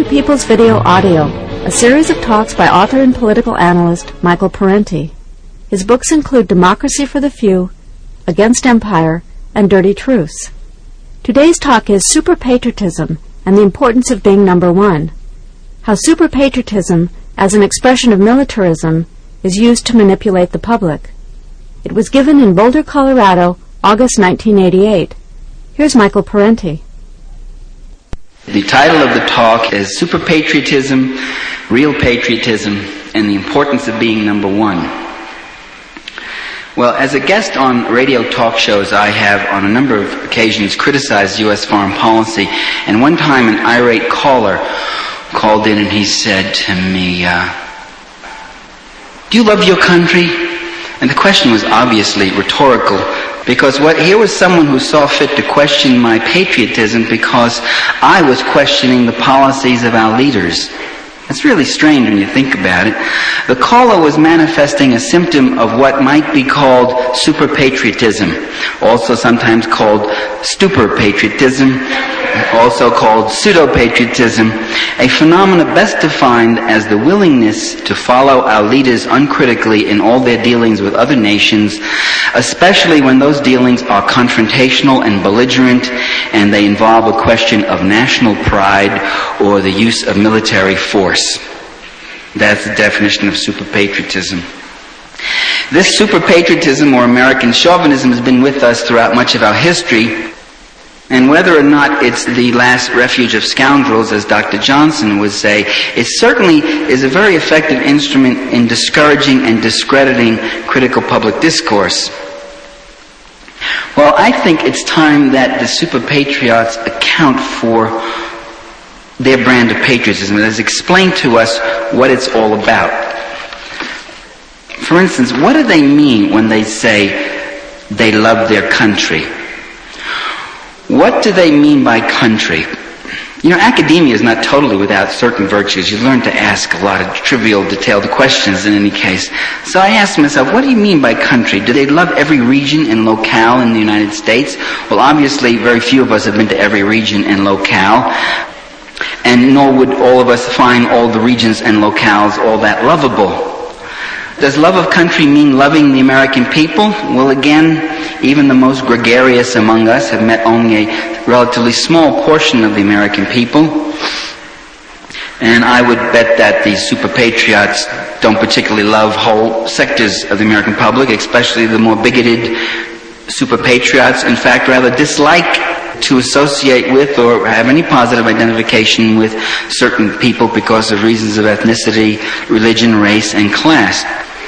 People's Video Audio, a series of talks by author and political analyst Michael Parenti. His books include Democracy for the Few, Against Empire, and Dirty Truths. Today's talk is Superpatriotism and the Importance of Being Number One. How superpatriotism, as an expression of militarism, is used to manipulate the public. It was given in Boulder, Colorado, August 1988. Here's Michael Parenti. The title of the talk is Superpatriotism, Real Patriotism, and the Importance of Being Number One. Well, as a guest on radio talk shows, I have on a number of occasions criticized U.S. foreign policy, and one time an irate caller called in and he said to me, "Do you love your country?" And the question was obviously rhetorical, because here was someone who saw fit to question my patriotism because I was questioning the policies of our leaders. It's really strange when you think about it. The caller was manifesting a symptom of what might be called superpatriotism, also sometimes called stupor-patriotism, also called pseudo-patriotism, a phenomenon best defined as the willingness to follow our leaders uncritically in all their dealings with other nations, especially when those dealings are confrontational and belligerent and they involve a question of national pride or the use of military force. That's the definition of superpatriotism. This superpatriotism or American chauvinism has been with us throughout much of our history. And whether or not it's the last refuge of scoundrels, as Dr. Johnson would say, it certainly is a very effective instrument in discouraging and discrediting critical public discourse. Well, I think it's time that the superpatriots account for their brand of patriotism and has explained to us what it's all about. For instance, what do they mean when they say they love their country? What do they mean by country? You know, academia is not totally without certain virtues. You learn to ask a lot of trivial, detailed questions in any case. So I asked myself, what do you mean by country? Do they love every region and locale in the United States? Well, obviously, very few of us have been to every region and locale, and nor would all of us find all the regions and locales all that lovable. Does love of country mean loving the American people? Well, again, even the most gregarious among us have met only a relatively small portion of the American people. And I would bet that the superpatriots don't particularly love whole sectors of the American public, especially the more bigoted superpatriots. In fact, rather dislike to associate with or have any positive identification with certain people because of reasons of ethnicity, religion, race, and class.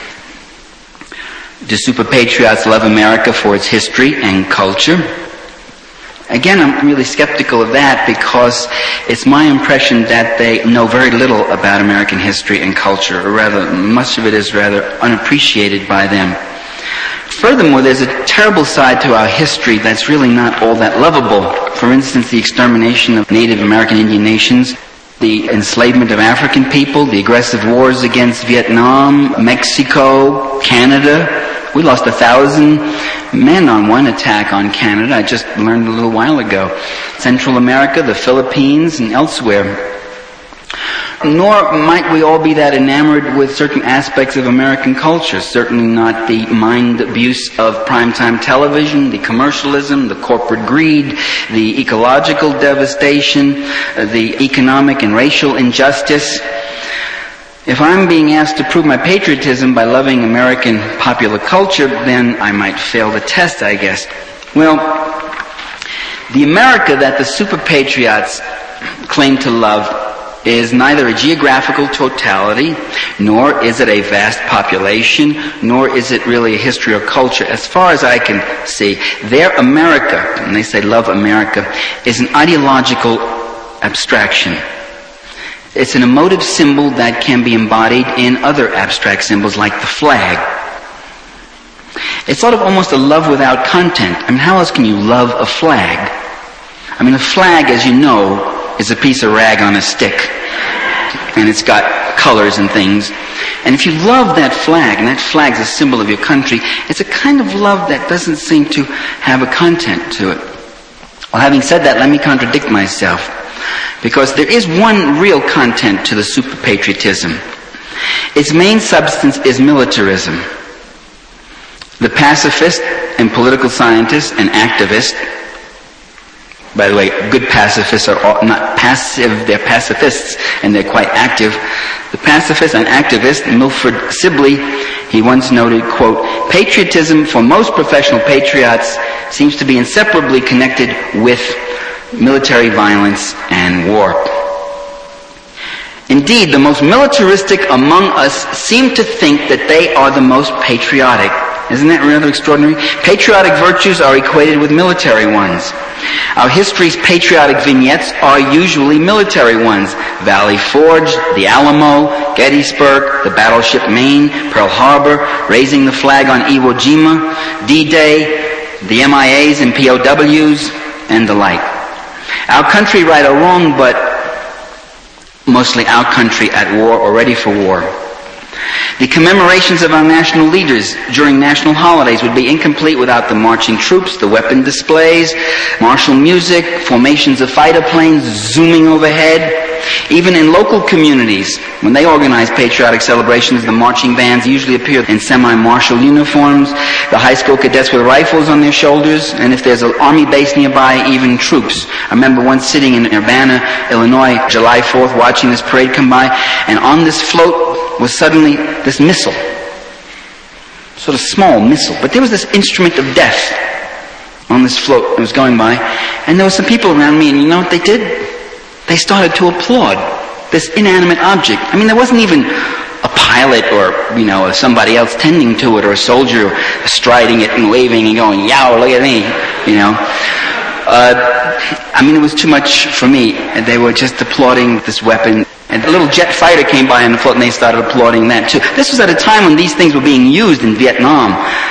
Do superpatriots love America for its history and culture? Again, I'm really skeptical of that because it's my impression that they know very little about American history and culture, or rather, much of it is rather unappreciated by them. Furthermore, there's a terrible side to our history that's really not all that lovable. For instance, the extermination of Native American Indian nations, the enslavement of African people, the aggressive wars against Vietnam, Mexico, Canada. We lost 1,000 men on one attack on Canada. I just learned a little while ago. Central America, the Philippines, and elsewhere. Nor might we all be that enamored with certain aspects of American culture. Certainly not the mind abuse of primetime television, the commercialism, the corporate greed, the ecological devastation, the economic and racial injustice. If I'm being asked to prove my patriotism by loving American popular culture, then I might fail the test, I guess. Well, the America that the superpatriots claim to love is neither a geographical totality, nor is it a vast population, nor is it really a history or culture. As far as I can see, their America, and they say love America, is an ideological abstraction. It's an emotive symbol that can be embodied in other abstract symbols like the flag. It's sort of almost a love without content. I mean, how else can you love a flag? I mean, a flag, as you know, is a piece of rag on a stick. And it's got colors and things. And if you love that flag, and that flag's a symbol of your country, it's a kind of love that doesn't seem to have a content to it. Well, having said that, let me contradict myself. because there is one real content to the super-patriotism. Its main substance is militarism. The pacifist and political scientist and activist, by the way, good pacifists are not passive, they're pacifists, and they're quite active. The pacifist and activist, Milford Sibley, he once noted, quote, patriotism for most professional patriots seems to be inseparably connected with military violence and war. Indeed, the most militaristic among us seem to think that they are the most patriotic. Isn't that rather extraordinary? Patriotic virtues are equated with military ones. Our history's patriotic vignettes are usually military ones. Valley Forge, the Alamo, Gettysburg, the battleship Maine, Pearl Harbor, raising the flag on Iwo Jima, D-Day, the MIAs and POWs, and the like. Our country, right or wrong, but mostly our country at war or ready for war. The commemorations of our national leaders during national holidays would be incomplete without the marching troops, the weapon displays, martial music, formations of fighter planes zooming overhead. Even in local communities, when they organize patriotic celebrations, the marching bands usually appear in semi-martial uniforms, the high school cadets with rifles on their shoulders, and if there's an army base nearby, even troops. I remember once sitting in Urbana, Illinois, July 4th, watching this parade come by, and on this float was suddenly this missile. Sort of small missile. But there was this instrument of death on this float that was going by, and there were some people around me, and you know what they did? They started to applaud this inanimate object. I mean, there wasn't even a pilot or, somebody else tending to it, or a soldier striding it and waving and going, yow, look at me, it was too much for me. They were just applauding this weapon. And a little jet fighter came by on the float and they started applauding that too. This was at a time when these things were being used in Vietnam.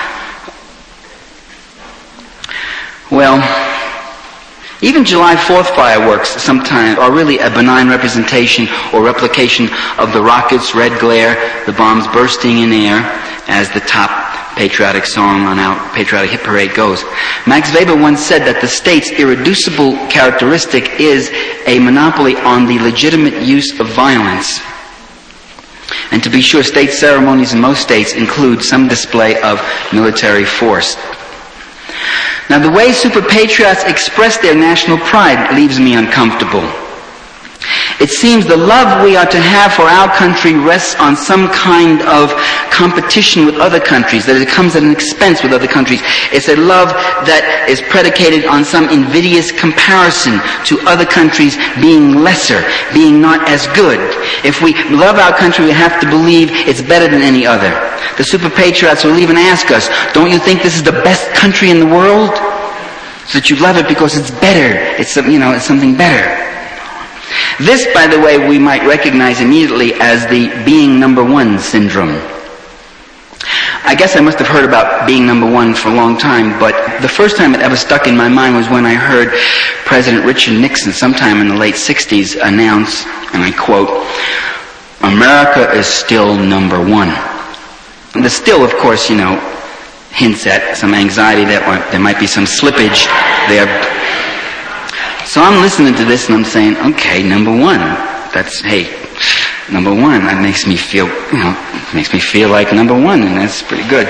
Well, even July 4th fireworks sometimes are really a benign representation or replication of the rockets' red glare, the bombs bursting in air, as the top patriotic song on our patriotic hit parade goes. Max Weber once said that the state's irreducible characteristic is a monopoly on the legitimate use of violence. And to be sure, state ceremonies in most states include some display of military force. Now, the way super patriots express their national pride leaves me uncomfortable. It seems the love we are to have for our country rests on some kind of competition with other countries, that it comes at an expense with other countries. It's a love that is predicated on some invidious comparison to other countries being lesser, being not as good. If we love our country, we have to believe it's better than any other. The super patriots will even ask us, don't you think this is the best country in the world? So that you love it because it's better. It's something better. This, by the way, we might recognize immediately as the being number one syndrome. I guess I must have heard about being number one for a long time, but the first time it ever stuck in my mind was when I heard President Richard Nixon, sometime in the late 60s, announce, and I quote, "America is still number one." And the still, of course, hints at some anxiety that there might be some slippage there. So I'm listening to this and I'm saying, okay, number one. Number one. That makes me feel like number one, and that's pretty good.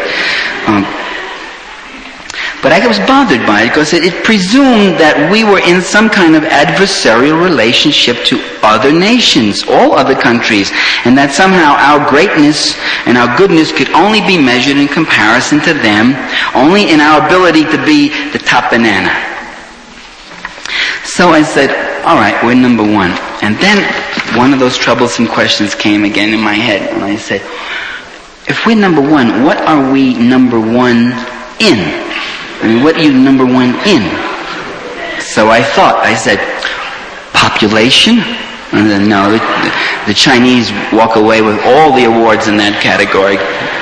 But I was bothered by it because it presumed that we were in some kind of adversarial relationship to other nations, all other countries, and that somehow our greatness and our goodness could only be measured in comparison to them, only in our ability to be the top banana. So I said, all right, we're number one. And then one of those troublesome questions came again in my head. And I said, if we're number one, what are we number one in? I mean, what are you number one in? So I said, population? And then, no, the Chinese walk away with all the awards in that category.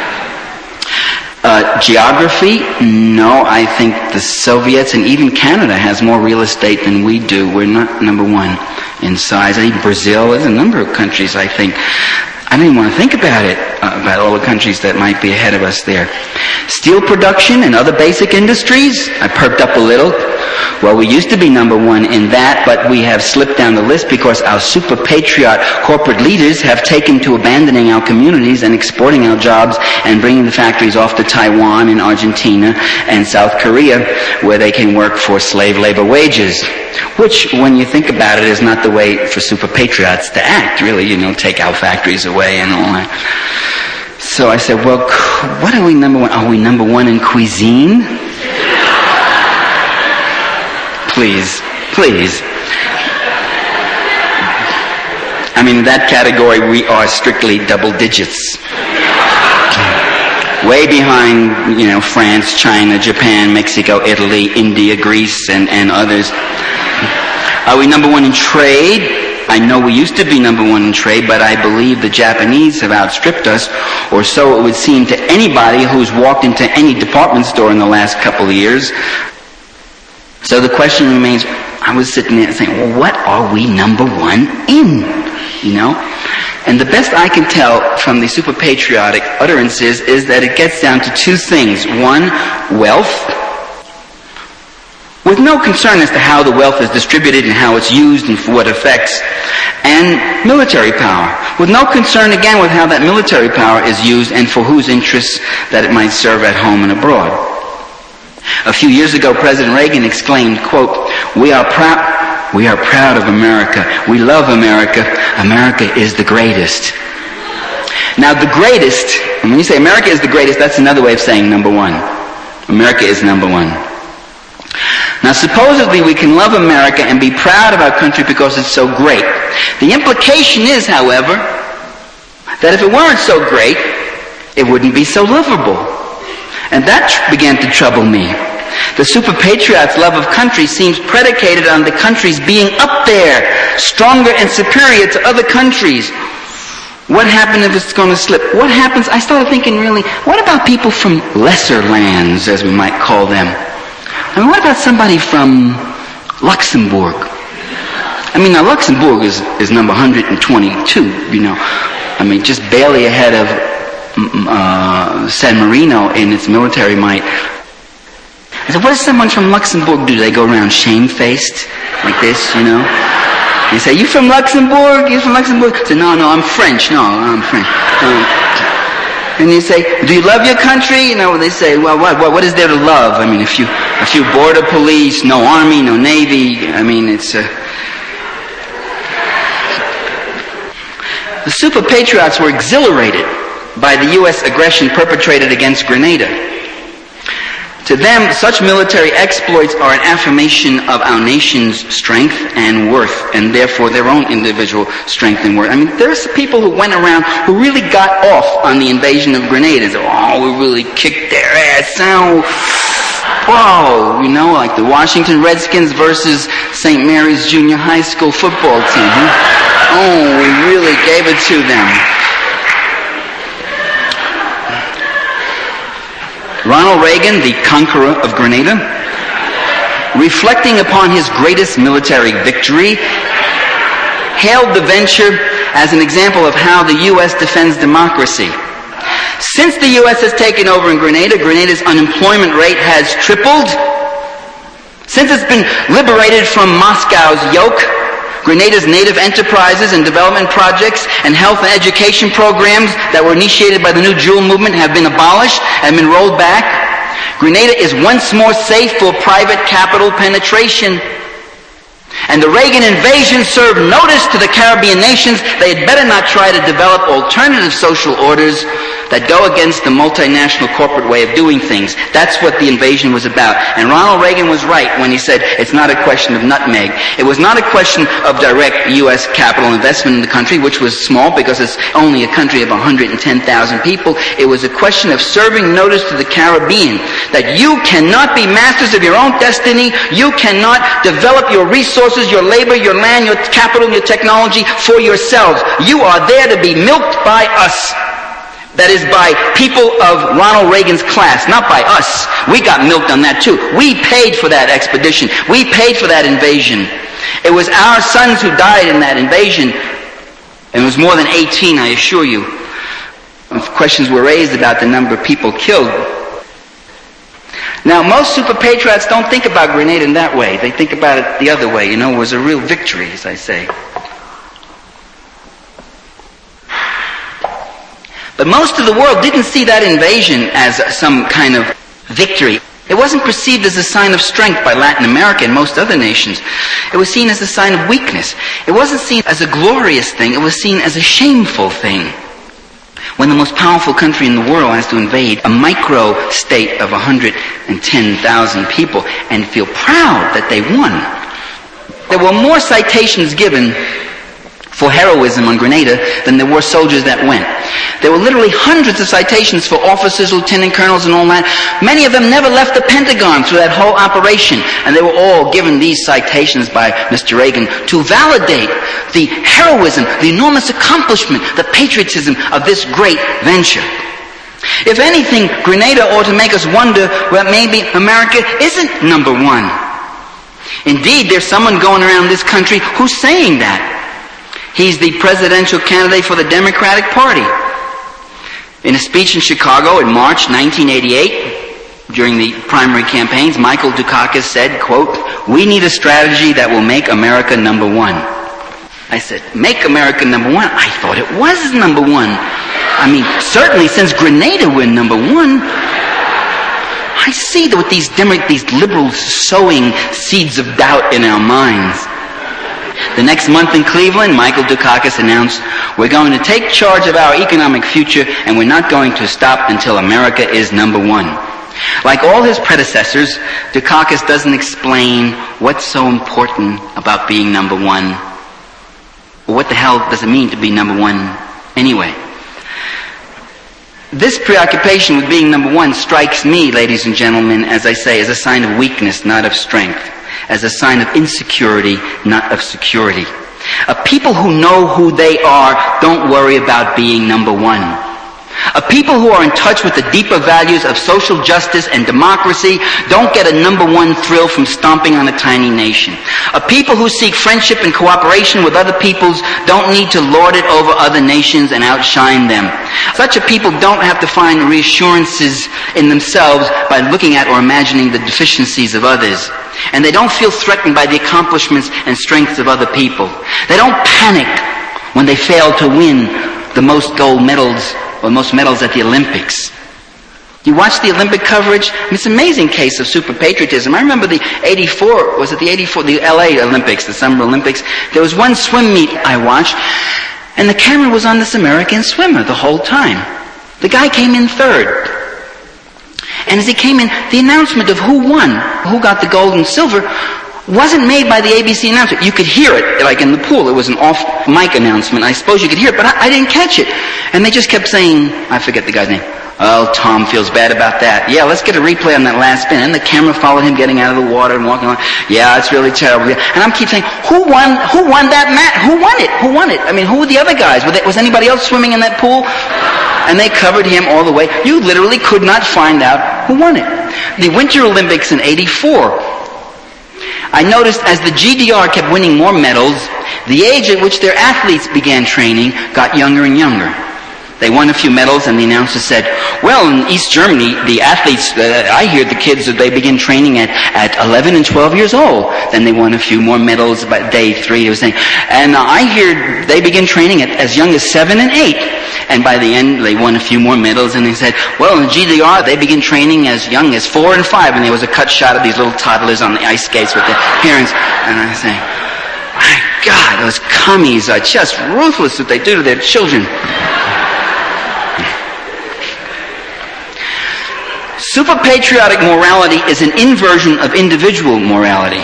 Geography? No, I think the Soviets and even Canada has more real estate than we do. We're not number one in size. I think Brazil, there's a number of countries, I think. I don't even want to think about it, about all the countries that might be ahead of us there. Steel production and other basic industries? I perked up a little. Well, we used to be number one in that, but we have slipped down the list because our super patriot corporate leaders have taken to abandoning our communities and exporting our jobs and bringing the factories off to Taiwan and Argentina and South Korea, where they can work for slave labor wages. Which, when you think about it, is not the way for super patriots to act, really, take our factories away and all that. So I said, well, what are we number one? Are we number one in cuisine? Please. I mean, in that category, we are strictly double digits. Way behind, France, China, Japan, Mexico, Italy, India, Greece, and others. Are we number one in trade? I know we used to be number one in trade, but I believe the Japanese have outstripped us, or so it would seem to anybody who's walked into any department store in the last couple of years. So the question remains, I was sitting there saying, well, what are we number one in? And the best I can tell from the super patriotic utterances is that it gets down to two things. One, wealth, with no concern as to how the wealth is distributed and how it's used and for what effects, and military power, with no concern again with how that military power is used and for whose interests that it might serve at home and abroad. A few years ago, President Reagan exclaimed, quote, we are proud of America. We love America. America is the greatest. Now, the greatest, and when you say America is the greatest, that's another way of saying number one. America is number one. Now, supposedly we can love America and be proud of our country because it's so great. The implication is, however, that if it weren't so great, it wouldn't be so lovable. And that began to trouble me. The super patriot's love of country seems predicated on the country's being up there, stronger and superior to other countries. What happened if it's going to slip? What happens? I started thinking, really, what about people from lesser lands, as we might call them? I mean, what about somebody from Luxembourg? I mean, now Luxembourg is number 122, I mean, just barely ahead of San Marino in its military might. I said, what does someone from Luxembourg do? Do they go around shamefaced like this, They say, you from Luxembourg? You from Luxembourg? I said, no, I'm French. No, I'm French. And you say, do you love your country? They say, well, what is there to love? I mean, a few border police, no army, no navy. I mean, it's The super patriots were exhilarated by the U.S. aggression perpetrated against Grenada. To them, such military exploits are an affirmation of our nation's strength and worth, and therefore their own individual strength and worth. I mean, there's people who went around who really got off on the invasion of Grenada. They said, we really kicked their ass. Whoa, like the Washington Redskins versus St. Mary's Junior High School football team. We really gave it to them. Ronald Reagan, the conqueror of Grenada, reflecting upon his greatest military victory, hailed the venture as an example of how the U.S. defends democracy. Since the U.S. has taken over in Grenada, Grenada's unemployment rate has tripled. Since it's been liberated from Moscow's yoke, Grenada's native enterprises and development projects and health and education programs that were initiated by the New Jewel movement have been abolished and been rolled back. Grenada is once more safe for private capital penetration. And the Reagan invasion served notice to the Caribbean nations they had better not try to develop alternative social orders that go against the multinational corporate way of doing things. That's what the invasion was about. And Ronald Reagan was right when he said it's not a question of nutmeg. It was not a question of direct U.S. capital investment in the country, which was small because it's only a country of 110,000 people. It was a question of serving notice to the Caribbean that you cannot be masters of your own destiny. You cannot develop your resources, your labor, your land, your capital, your technology for yourselves. You are there to be milked by us. That is, by people of Ronald Reagan's class, not by us. We got milked on that too. We paid for that expedition. We paid for that invasion. It was our sons who died in that invasion. And it was more than 18, I assure you. Questions were raised about the number of people killed. Now, Now, most super patriots don't think about Grenada in that way. They think about it the other way. It was a real victory, as I say. But most of the world didn't see that invasion as some kind of victory. It wasn't perceived as a sign of strength by Latin America and most other nations. It was seen as a sign of weakness. It wasn't seen as a glorious thing. It was seen as a shameful thing. When the most powerful country in the world has to invade a micro state of 110,000 people and feel proud that they won. There were more citations given for heroism on Grenada than there were soldiers that went. There were literally hundreds of citations for officers, lieutenant colonels, and all that. Many of them never left the Pentagon through that whole operation, and they were all given these citations by Mr. Reagan to validate the heroism, the enormous accomplishment, the patriotism of this great venture. If anything, Grenada ought to make us wonder that maybe America isn't number one. Indeed, there's someone going around this country who's saying that. He's the presidential candidate for the Democratic Party. In a speech in Chicago in March 1988, during the primary campaigns, Michael Dukakis said, quote, "We need a strategy that will make America number one." I said, make America number one? I thought it was number one. I mean, certainly since Grenada we're number one. I see that with these liberals sowing seeds of doubt in our minds. The next month in Cleveland, Michael Dukakis announced, "We're going to take charge of our economic future, and we're not going to stop until America is number one." Like all his predecessors, Dukakis doesn't explain what's so important about being number one. Well, what the hell does it mean to be number one anyway? This preoccupation with being number one strikes me, ladies and gentlemen, as I say, as a sign of weakness, not of strength. As a sign of insecurity, not of security. A people who know who they are don't worry about being number one. A people who are in touch with the deeper values of social justice and democracy don't get a number one thrill from stomping on a tiny nation. A people who seek friendship and cooperation with other peoples don't need to lord it over other nations and outshine them. Such a people don't have to find reassurances in themselves by looking at or imagining the deficiencies of others. And they don't feel threatened by the accomplishments and strengths of other people. They don't panic when they fail to win the most gold medals or most medals at the Olympics. You watch the Olympic coverage? It's an amazing case of super patriotism. I remember the LA Olympics, the Summer Olympics. There was one swim meet I watched, and the camera was on this American swimmer the whole time. The guy came in third. And as he came in, the announcement of who won, who got the gold and silver, wasn't made by the ABC announcer. You could hear it, like in the pool. It was an off-mic announcement. I suppose you could hear it, but I didn't catch it. And they just kept saying, I forget the guy's name. "Oh, Tom feels bad about that. Yeah, let's get a replay on that last spin." And the camera followed him getting out of the water and walking on. "Yeah, it's really terrible." And I'm keep saying, who won that match? Who won it? Who won it? I mean, who were the other guys? Was anybody else swimming in that pool? And they covered him all the way. You literally could not find out who won it. The Winter Olympics in '84. I noticed as the GDR kept winning more medals, the age at which their athletes began training got younger and younger. They won a few medals, and the announcer said, "Well, in East Germany, the athletes, I hear the kids, they begin training at 11 and 12 years old. Then they won a few more medals by day 3, he was saying. And I hear they begin training at as young as 7 and 8. And by the end, they won a few more medals, and he said, well, in the GDR, they begin training as young as 4 and 5. And there was a cut shot of these little toddlers on the ice skates with their parents. And I say, my God, those commies are just ruthless what they do to their children. Super-patriotic morality is an inversion of individual morality.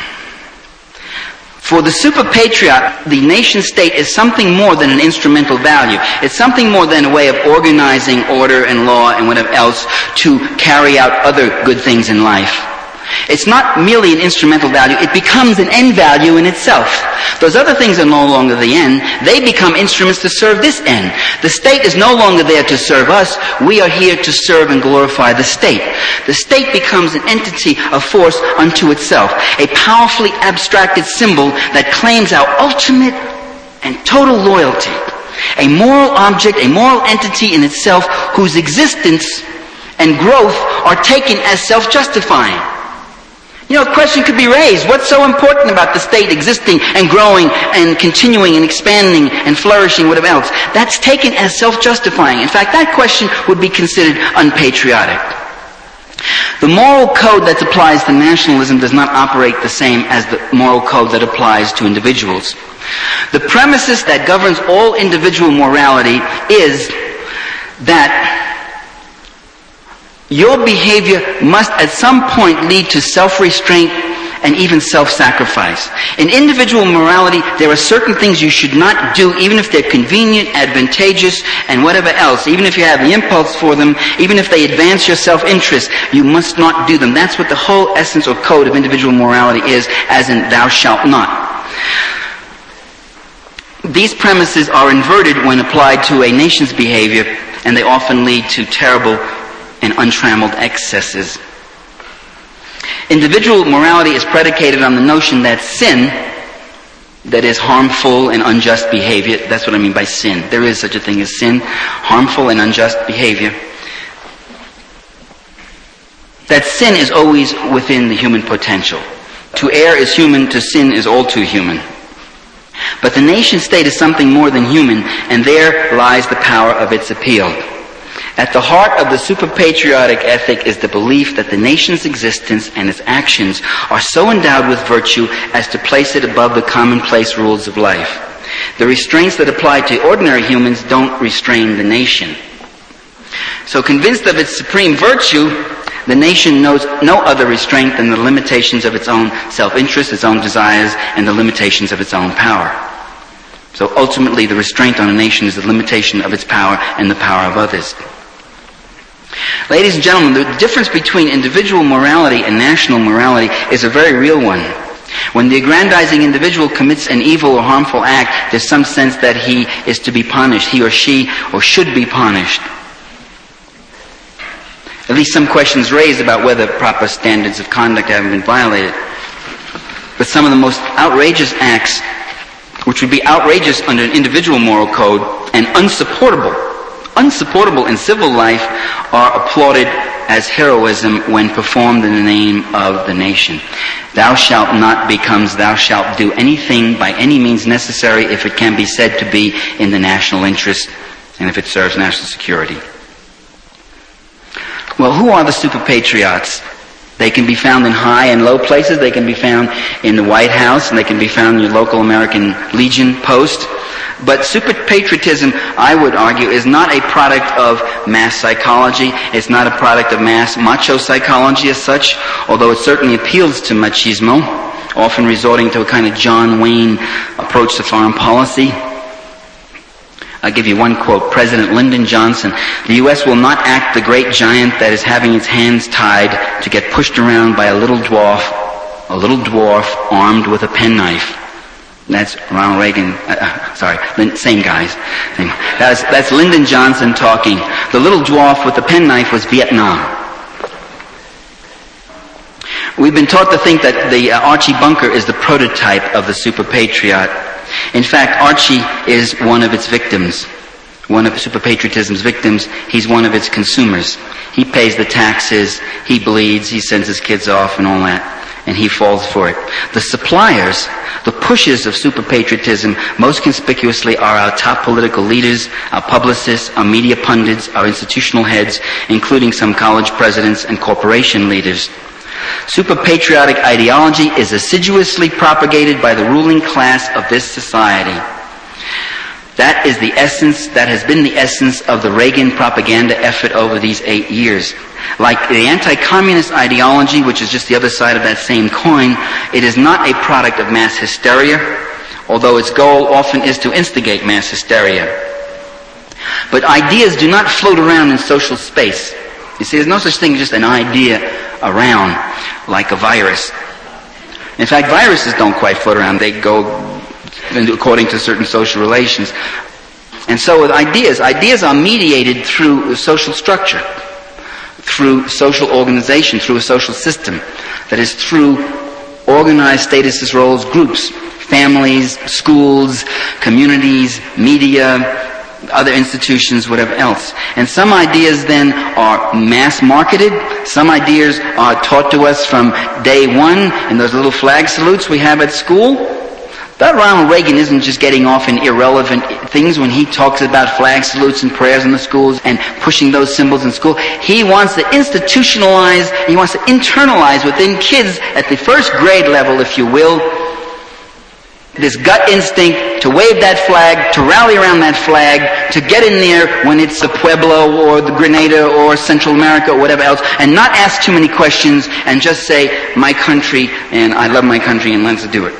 For the super-patriot, the nation-state is something more than an instrumental value. It's something more than a way of organizing order and law and whatever else to carry out other good things in life. It's not merely an instrumental value, it becomes an end value in itself. Those other things are no longer the end, they become instruments to serve this end. The state is no longer there to serve us, we are here to serve and glorify the state. The state becomes an entity of force unto itself, a powerfully abstracted symbol that claims our ultimate and total loyalty. A moral object, a moral entity in itself whose existence and growth are taken as self-justifying. You know, a question could be raised. What's so important about the state existing and growing and continuing and expanding and flourishing, whatever else? That's taken as self-justifying. In fact, that question would be considered unpatriotic. The moral code that applies to nationalism does not operate the same as the moral code that applies to individuals. The premises that governs all individual morality is that your behavior must at some point lead to self-restraint and even self-sacrifice. In individual morality, there are certain things you should not do, even if they're convenient, advantageous, and whatever else. Even if you have the impulse for them, even if they advance your self-interest, you must not do them. That's what the whole essence or code of individual morality is, as in thou shalt not. These premises are inverted when applied to a nation's behavior, and they often lead to terrible and untrammeled excesses. Individual morality is predicated on the notion that sin, that is harmful and unjust behavior, that's what I mean by sin. There is such a thing as sin, harmful and unjust behavior. That sin is always within the human potential. To err is human, to sin is all too human. But the nation state is something more than human, and there lies the power of its appeal. At the heart of the super-patriotic ethic is the belief that the nation's existence and its actions are so endowed with virtue as to place it above the commonplace rules of life. The restraints that apply to ordinary humans don't restrain the nation. So convinced of its supreme virtue, the nation knows no other restraint than the limitations of its own self-interest, its own desires, and the limitations of its own power. So ultimately, the restraint on a nation is the limitation of its power and the power of others. Ladies and gentlemen, the difference between individual morality and national morality is a very real one. When the aggrandizing individual commits an evil or harmful act, there's some sense that he is to be punished, he or she, or should be punished. At least some questions raised about whether proper standards of conduct haven't been violated. But some of the most outrageous acts, which would be outrageous under an individual moral code and unsupportable in civil life, are applauded as heroism when performed in the name of the nation. Thou shalt not becomes thou shalt do anything by any means necessary if it can be said to be in the national interest and if it serves national security. Well, who are the super-patriots? They can be found in high and low places. They can be found in the White House, and they can be found in your local American Legion post. But super-patriotism, I would argue, is not a product of mass psychology. It's not a product of mass macho psychology as such, although it certainly appeals to machismo, often resorting to a kind of John Wayne approach to foreign policy. I'll give you one quote. President Lyndon Johnson: "The U.S. will not act the great giant that is having its hands tied to get pushed around by a little dwarf armed with a penknife." That's Ronald Reagan. Same guys. That's Lyndon Johnson talking. The little dwarf with the penknife was Vietnam. We've been taught to think that the Archie Bunker is the prototype of the super-patriot. In fact, Archie is one of its victims, one of super-patriotism's victims. He's one of its consumers. He pays the taxes, he bleeds, he sends his kids off and all that, and he falls for it. The suppliers, the pushers of super-patriotism, most conspicuously are our top political leaders, our publicists, our media pundits, our institutional heads, including some college presidents and corporation leaders. Super-patriotic ideology is assiduously propagated by the ruling class of this society. That is the essence, that has been the essence of the Reagan propaganda effort over these 8 years. Like the anti-communist ideology, which is just the other side of that same coin, it is not a product of mass hysteria, although its goal often is to instigate mass hysteria. But ideas do not float around in social space. You see, there's no such thing as just an idea around like a virus. In fact, viruses don't quite float around. They go according to certain social relations. And so with ideas are mediated through social structure, through social organization, through a social system. That is, through organized status roles, groups, families, schools, communities, media, other institutions, whatever else. And some ideas then are mass marketed. Some ideas are taught to us from day one in those little flag salutes we have at school. But Ronald Reagan isn't just getting off in irrelevant things when he talks about flag salutes and prayers in the schools and pushing those symbols in school. He wants to institutionalize, he wants to internalize within kids at the first grade level, if you will, this gut instinct to wave that flag, to rally around that flag, to get in there when it's the Pueblo or the Grenada or Central America or whatever else, and not ask too many questions and just say, my country, and I love my country, and let's do it.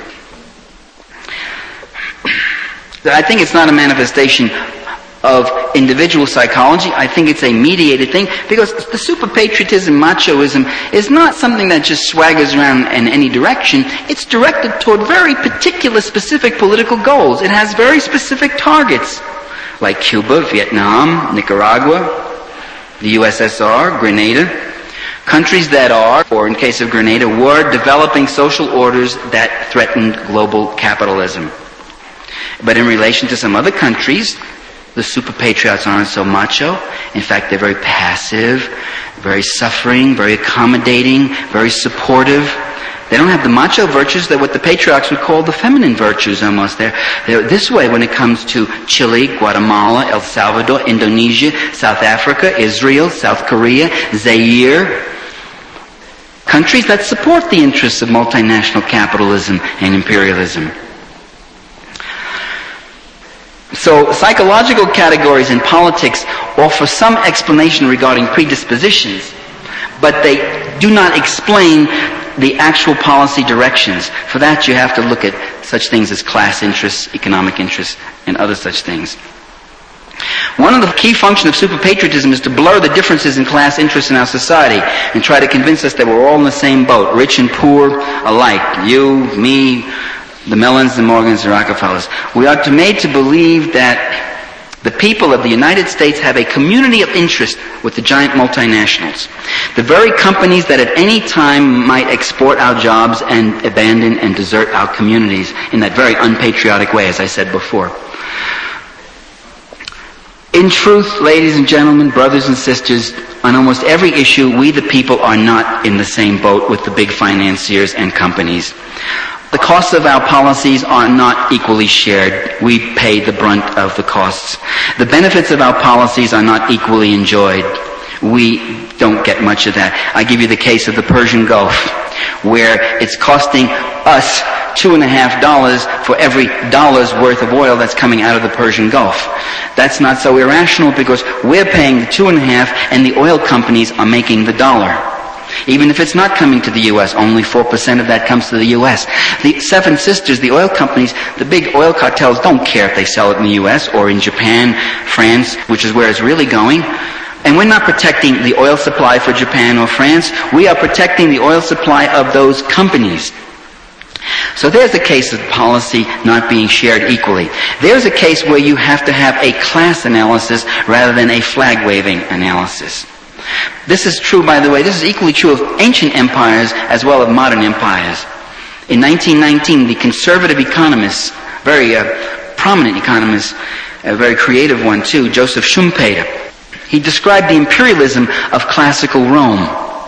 I think it's not a manifestation of individual psychology. I think it's a mediated thing, because the super-patriotism, machoism, is not something that just swaggers around in any direction. It's directed toward very particular, specific political goals. It has very specific targets, like Cuba, Vietnam, Nicaragua, the USSR, Grenada. Countries that are, or in case of Grenada, were developing social orders that threatened global capitalism. But in relation to some other countries, the super-patriots aren't so macho. In fact, they're very passive, very suffering, very accommodating, very supportive. They don't have the macho virtues that what the patriarchs would call the feminine virtues almost. They're this way when it comes to Chile, Guatemala, El Salvador, Indonesia, South Africa, Israel, South Korea, Zaire. Countries that support the interests of multinational capitalism and imperialism. So psychological categories in politics offer some explanation regarding predispositions, but they do not explain the actual policy directions. For that you have to look at such things as class interests, economic interests, and other such things. One of the key functions of super-patriotism is to blur the differences in class interests in our society and try to convince us that we're all in the same boat, rich and poor alike, you, me, the Mellons, the Morgans, the Rockefellers. We are made to believe that the people of the United States have a community of interest with the giant multinationals. The very companies that at any time might export our jobs and abandon and desert our communities in that very unpatriotic way, as I said before. In truth, ladies and gentlemen, brothers and sisters, on almost every issue, we the people are not in the same boat with the big financiers and companies. The costs of our policies are not equally shared. We pay the brunt of the costs. The benefits of our policies are not equally enjoyed. We don't get much of that. I give you the case of the Persian Gulf, where it's costing us $2.50 for every dollar's worth of oil that's coming out of the Persian Gulf. That's not so irrational, because we're paying the $2.50 and the oil companies are making the dollar. Even if it's not coming to the U.S., only 4% of that comes to the U.S. The Seven Sisters, the oil companies, the big oil cartels don't care if they sell it in the U.S. or in Japan, France, which is where it's really going. And we're not protecting the oil supply for Japan or France. We are protecting the oil supply of those companies. So there's a case of policy not being shared equally. There's a case where you have to have a class analysis rather than a flag-waving analysis. This is true, by the way, this is equally true of ancient empires as well as modern empires. In 1919, the conservative economists, very prominent economist, a very creative one too, Joseph Schumpeter, he described the imperialism of classical Rome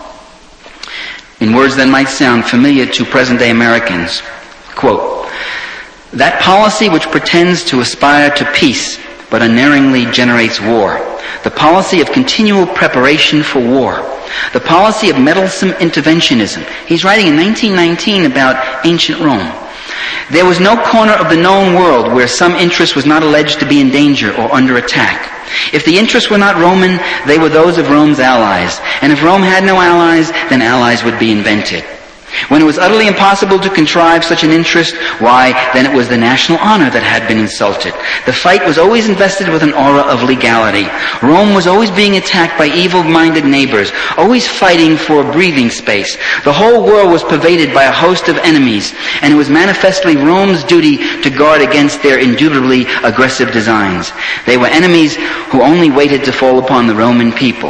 in words that might sound familiar to present-day Americans. Quote, "That policy which pretends to aspire to peace but unerringly generates war. The policy of continual preparation for war. The policy of meddlesome interventionism." He's writing in 1919 about ancient Rome. "There was no corner of the known world where some interest was not alleged to be in danger or under attack. If the interests were not Roman, they were those of Rome's allies. And if Rome had no allies, then allies would be invented. When it was utterly impossible to contrive such an interest, why, then it was the national honor that had been insulted. The fight was always invested with an aura of legality. Rome was always being attacked by evil-minded neighbors, always fighting for a breathing space. The whole world was pervaded by a host of enemies, and it was manifestly Rome's duty to guard against their indubitably aggressive designs. They were enemies who only waited to fall upon the Roman people.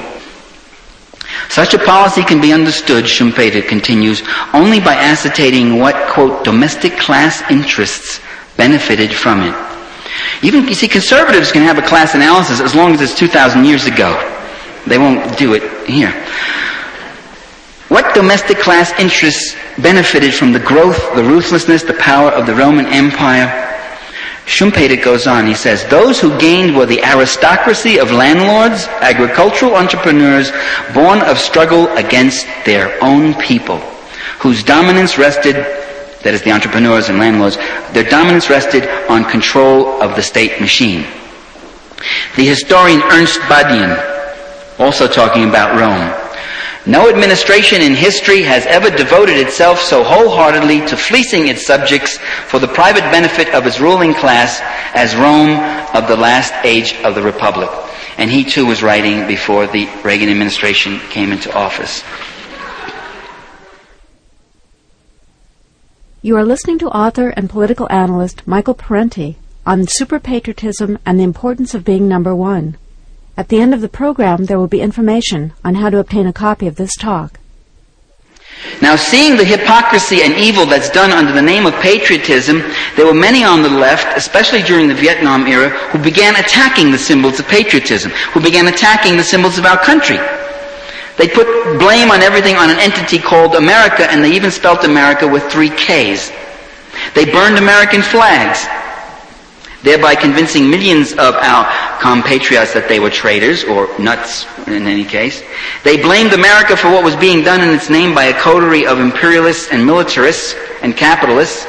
Such a policy can be understood," Schumpeter continues, "only by ascertaining what, quote, domestic class interests benefited from it. Even, you see, conservatives can have a class analysis as long as it's 2,000 years ago. They won't do it here. What domestic class interests benefited from the growth, the ruthlessness, the power of the Roman Empire? Schumpeter goes on, he says, those who gained were the aristocracy of landlords, agricultural entrepreneurs, born of struggle against their own people, whose dominance rested, that is the entrepreneurs and landlords, their dominance rested on control of the state machine. The historian Ernst Badian, also talking about Rome, no administration in history has ever devoted itself so wholeheartedly to fleecing its subjects for the private benefit of its ruling class as Rome of the last age of the Republic. And he too was writing before the Reagan administration came into office. You are listening to author and political analyst Michael Parenti on superpatriotism and the importance of being number one. At the end of the program, there will be information on how to obtain a copy of this talk. Now, seeing the hypocrisy and evil that's done under the name of patriotism, there were many on the left, especially during the Vietnam era, who began attacking the symbols of patriotism, who began attacking the symbols of our country. They put blame on everything on an entity called America, and they even spelt America with 3 Ks. They burned American flags, thereby convincing millions of our compatriots that they were traitors, or nuts in any case. They blamed America for what was being done in its name by a coterie of imperialists and militarists and capitalists.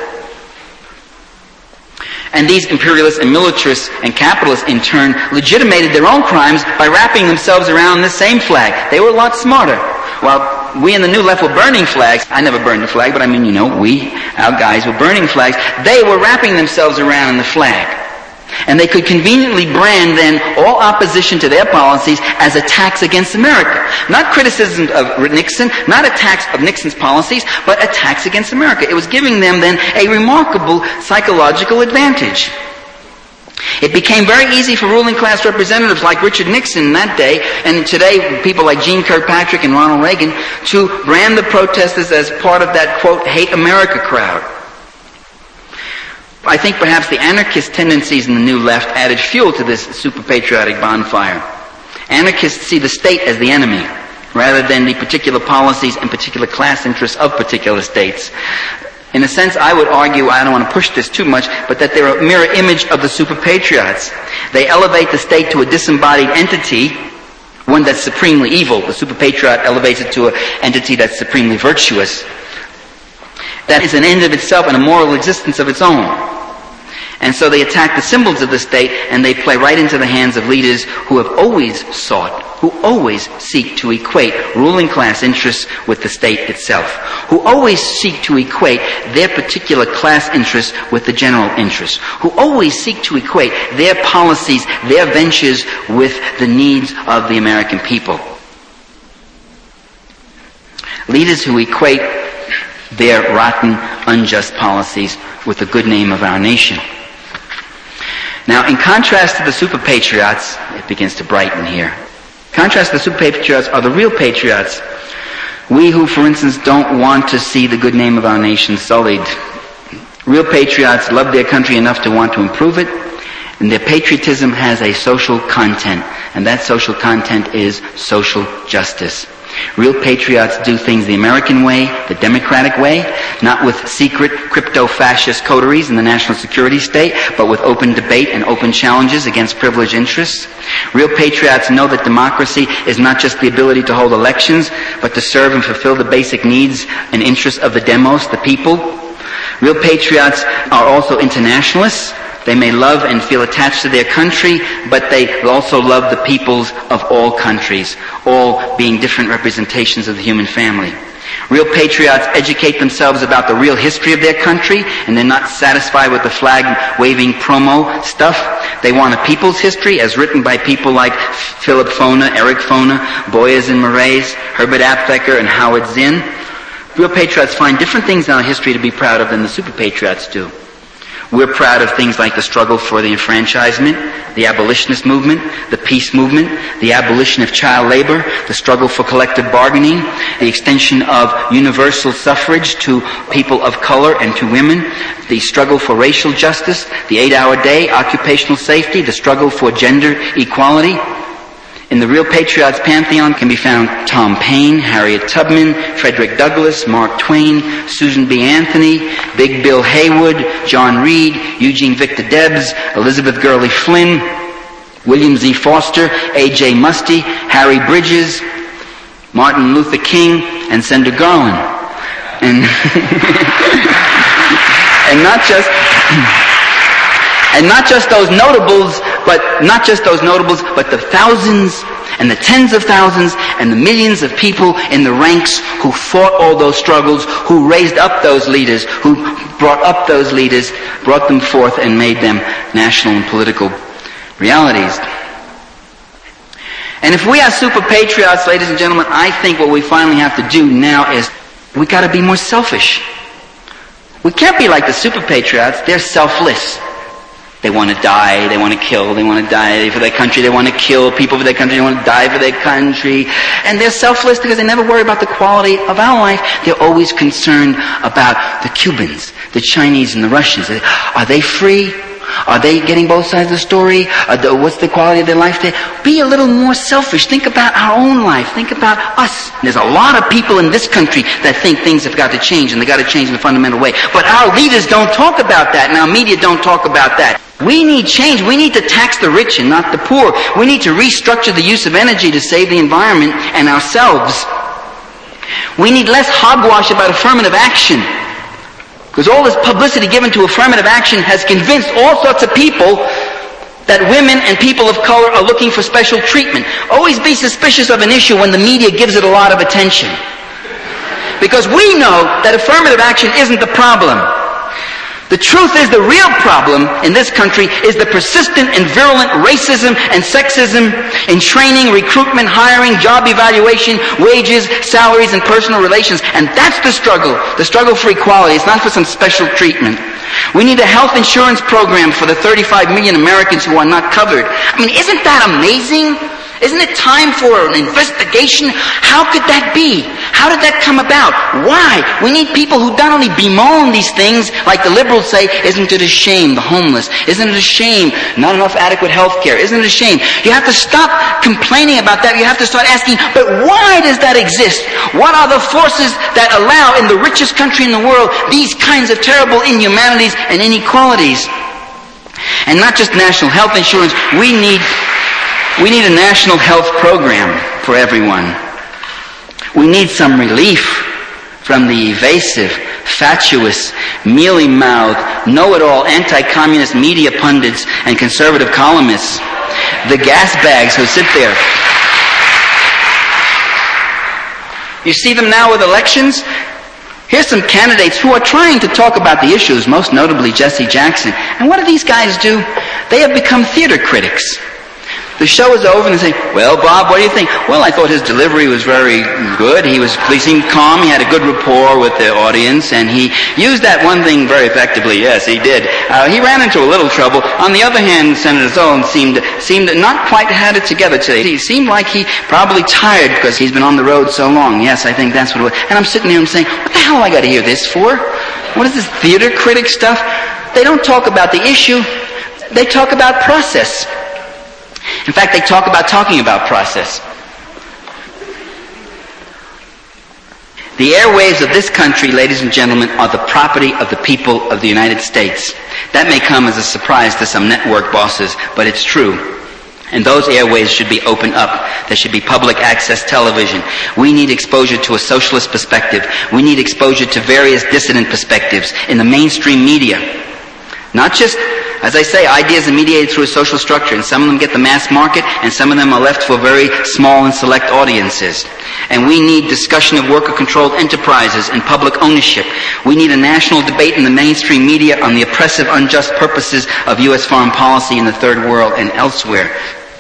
And these imperialists and militarists and capitalists, in turn, legitimated their own crimes by wrapping themselves around this same flag. They were a lot smarter. While we in the New Left were burning flags, I never burned a flag, but I mean, our guys were burning flags, they were wrapping themselves around the flag. And they could conveniently brand then all opposition to their policies as attacks against America. Not criticism of Nixon, not attacks of Nixon's policies, but attacks against America. It was giving them then a remarkable psychological advantage. It became very easy for ruling class representatives like Richard Nixon in that day, and today people like Gene Kirkpatrick and Ronald Reagan, to brand the protesters as part of that, quote, hate America crowd. I think perhaps the anarchist tendencies in the New Left added fuel to this super-patriotic bonfire. Anarchists see the state as the enemy, rather than the particular policies and particular class interests of particular states. In a sense, I would argue, I don't want to push this too much, but that they're a mirror image of the super-patriots. They elevate the state to a disembodied entity, one that's supremely evil. The super-patriot elevates it to an entity that's supremely virtuous. That is an end of itself and a moral existence of its own. And so they attack the symbols of the state, and they play right into the hands of leaders who have always seek to equate ruling class interests with the state itself, who always seek to equate their particular class interests with the general interests, who always seek to equate their policies, their ventures with the needs of the American people. Leaders who equate their rotten, unjust policies with the good name of our nation. Now, in contrast to the super-patriots, it begins to brighten here. In contrast to the super-patriots are the real patriots. We who, for instance, don't want to see the good name of our nation sullied. Real patriots love their country enough to want to improve it, and their patriotism has a social content, and that social content is social justice. Real patriots do things the American way, the democratic way, not with secret crypto-fascist coteries in the national security state, but with open debate and open challenges against privileged interests. Real patriots know that democracy is not just the ability to hold elections, but to serve and fulfill the basic needs and interests of the demos, the people. Real patriots are also internationalists. They may love and feel attached to their country, but they also love the peoples of all countries, all being different representations of the human family. Real patriots educate themselves about the real history of their country, and they're not satisfied with the flag-waving promo stuff. They want a people's history as written by people like Philip Foner, Eric Foner, Boyers and Moraes, Herbert Aptheker, and Howard Zinn. Real patriots find different things in our history to be proud of than the super-patriots do. We're proud of things like the struggle for the enfranchisement, the abolitionist movement, the peace movement, the abolition of child labor, the struggle for collective bargaining, the extension of universal suffrage to people of color and to women, the struggle for racial justice, the 8-hour day, occupational safety, the struggle for gender equality. In the Real Patriots Pantheon can be found Tom Paine, Harriet Tubman, Frederick Douglass, Mark Twain, Susan B. Anthony, Big Bill Haywood, John Reed, Eugene Victor Debs, Elizabeth Gurley Flynn, William Z. Foster, A.J. Musty, Harry Bridges, Martin Luther King, and Senator Garland. And and not just those notables, but the thousands and the tens of thousands and the millions of people in the ranks who fought all those struggles, who raised up those leaders, who brought up those leaders, brought them forth and made them national and political realities. And if we are super patriots, ladies and gentlemen, I think what we finally have to do now is we got to be more selfish. We can't be like the super patriots. They're selfless. They want to die, they want to kill, they want to die for their country, they want to kill people for their country, they want to die for their country. And they're selfless because they never worry about the quality of our life. They're always concerned about the Cubans, the Chinese, and the Russians. Are they free? Are they getting both sides of the story? What's the quality of their life there? Be a little more selfish. Think about our own life. Think about us. There's a lot of people in this country that think things have got to change, and they've got to change in a fundamental way. But our leaders don't talk about that, and our media don't talk about that. We need change. We need to tax the rich and not the poor. We need to restructure the use of energy to save the environment and ourselves. We need less hogwash about affirmative action. Because all this publicity given to affirmative action has convinced all sorts of people that women and people of color are looking for special treatment. Always be suspicious of an issue when the media gives it a lot of attention. Because we know that affirmative action isn't the problem. The truth is the real problem in this country is the persistent and virulent racism and sexism in training, recruitment, hiring, job evaluation, wages, salaries, and personal relations. And that's the struggle for equality. It's not for some special treatment. We need a health insurance program for the 35 million Americans who are not covered. I mean, isn't that amazing? Isn't it time for an investigation? How could that be? How did that come about? Why? We need people who not only bemoan these things, like the liberals say, isn't it a shame, the homeless? Isn't it a shame, not enough adequate health care? Isn't it a shame? You have to stop complaining about that. You have to start asking, but why does that exist? What are the forces that allow in the richest country in the world these kinds of terrible inhumanities and inequalities? And not just national health insurance, we need a national health program for everyone. We need some relief from the evasive, fatuous, mealy-mouthed, know-it-all anti-communist media pundits and conservative columnists. The gas bags who sit there. You see them now with elections? Here's some candidates who are trying to talk about the issues, most notably Jesse Jackson. And what do these guys do? They have become theater critics. The show is over and they say, well, Bob, what do you think? Well, I thought his delivery was very good. He seemed calm. He had a good rapport with the audience, and he used that one thing very effectively. Yes, he did. He ran into a little trouble. On the other hand, Senator Zollern seemed not quite had it together today. He seemed like he probably tired because he's been on the road so long. Yes, I think that's what it was. And I'm sitting there and I'm saying, what the hell have I got to hear this for? What is this theater critic stuff? They don't talk about the issue. They talk about process. In fact, they talk about talking about process. The airwaves of this country, ladies and gentlemen, are the property of the people of the United States. That may come as a surprise to some network bosses, but it's true. And those airwaves should be opened up. There should be public access television. We need exposure to a socialist perspective. We need exposure to various dissident perspectives in the mainstream media. Not just, as I say, ideas are mediated through a social structure, and some of them get the mass market, and some of them are left for very small and select audiences. And we need discussion of worker-controlled enterprises and public ownership. We need a national debate in the mainstream media on the oppressive, unjust purposes of U.S. foreign policy in the Third World and elsewhere.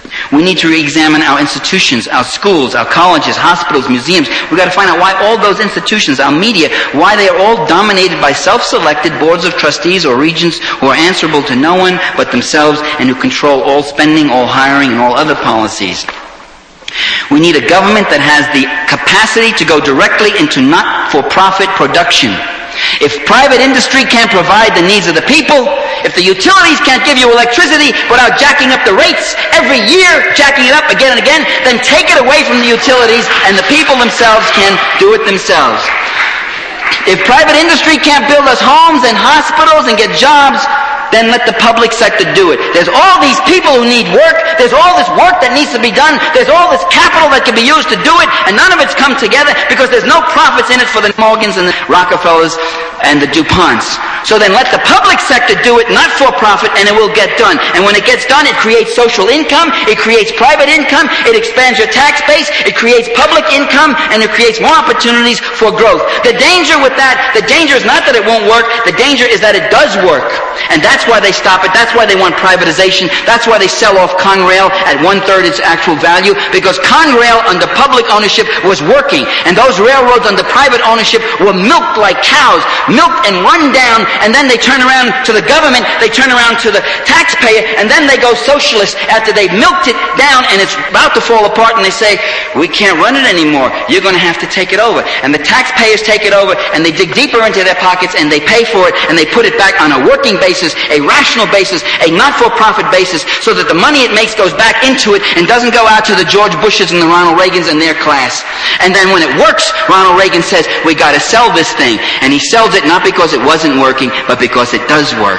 We need to re-examine our institutions, our schools, our colleges, hospitals, museums. We've got to find out why all those institutions, our media, why they are all dominated by self-selected boards of trustees or regents who are answerable to no one but themselves and who control all spending, all hiring, and all other policies. We need a government that has the capacity to go directly into not-for-profit production. If private industry can't provide the needs of the people, if the utilities can't give you electricity without jacking up the rates every year, jacking it up again and again, then take it away from the utilities and the people themselves can do it themselves. If private industry can't build us homes and hospitals and get jobs, then let the public sector do it. There's all these people who need work. There's all this work that needs to be done. There's all this capital that can be used to do it, and none of it's come together because there's no profits in it for the Morgans and the Rockefellers and the DuPonts. So then let the public sector do it, not for profit, and it will get done. And when it gets done, it creates social income, it creates private income, it expands your tax base, it creates public income, and it creates more opportunities for growth. The danger with that, the danger is not that it won't work, the danger is that it does work. And that's why they stop it, that's why they want privatization, that's why they sell off Conrail at 1/3 its actual value, because Conrail under public ownership was working, and those railroads under private ownership were milked like cows, milked and run down, and then they turn around to the government, they turn around to the taxpayer, and then they go socialist after they've milked it down and it's about to fall apart, and they say, we can't run it anymore, you're going to have to take it over. And the taxpayers take it over, and they dig deeper into their pockets, and they pay for it, and they put it back on a working basis, a rational basis, a not-for-profit basis, so that the money it makes goes back into it and doesn't go out to the George Bushes and the Ronald Reagans and their class. And then when it works, Ronald Reagan says, we got to sell this thing. And he sells it not because it wasn't working, but because it does work.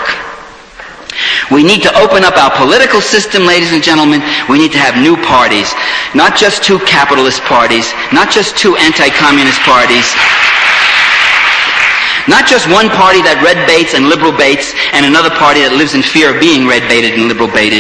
We need to open up our political system, ladies and gentlemen. We need to have new parties. Not just two capitalist parties, not just two anti-communist parties, not just one party that red baits and liberal baits and another party that lives in fear of being red baited and liberal baited.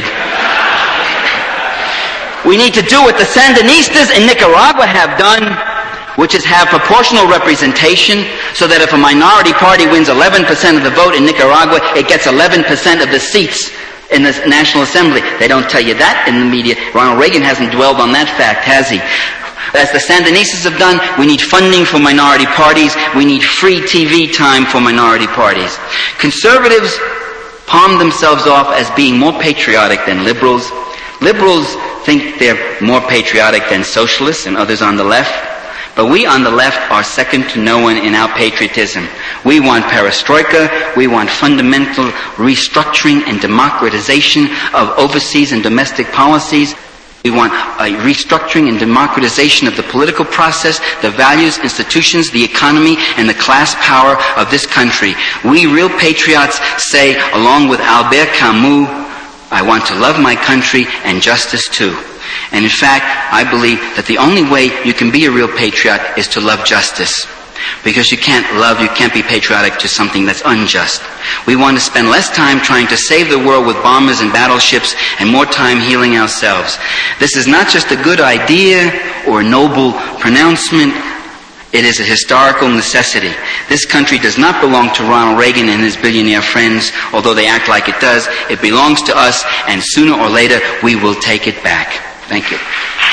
We need to do what the Sandinistas in Nicaragua have done, which is have proportional representation, so that if a minority party wins 11% of the vote in Nicaragua, it gets 11% of the seats in the National Assembly. They don't tell you that in the media. Ronald Reagan hasn't dwelled on that fact, has he? As the Sandinistas have done, we need funding for minority parties. We need free TV time for minority parties. Conservatives palm themselves off as being more patriotic than liberals. Liberals think they're more patriotic than socialists and others on the left. But we on the left are second to no one in our patriotism. We want perestroika, we want fundamental restructuring and democratization of overseas and domestic policies. We want a restructuring and democratization of the political process, the values, institutions, the economy, and the class power of this country. We real patriots say, along with Albert Camus, I want to love my country and justice too. And in fact, I believe that the only way you can be a real patriot is to love justice. Because you can't be patriotic to something that's unjust. We want to spend less time trying to save the world with bombers and battleships and more time healing ourselves. This is not just a good idea or a noble pronouncement. It is a historical necessity. This country does not belong to Ronald Reagan and his billionaire friends, although they act like it does. It belongs to us, and sooner or later we will take it back. Thank you.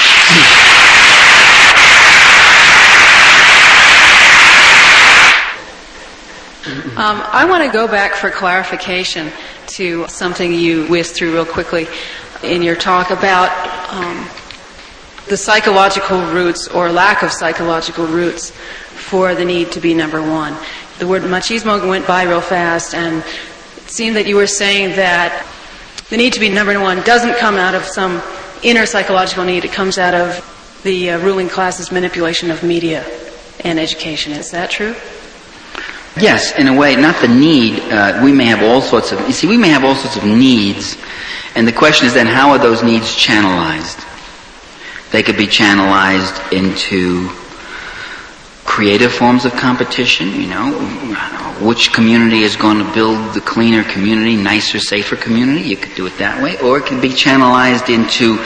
I want to go back for clarification to something you whizzed through real quickly in your talk about the psychological roots or lack of psychological roots for the need to be number one. The word machismo went by real fast, and it seemed that you were saying that the need to be number one doesn't come out of some inner psychological need. It comes out of the ruling class's manipulation of media and education. Is that true? Yes, in a way, not the need. We may have all sorts of needs, and the question is then, how are those needs channelized? They could be channelized into creative forms of competition, which community is going to build the cleaner community, nicer, safer community. You could do it that way. Or it could be channelized into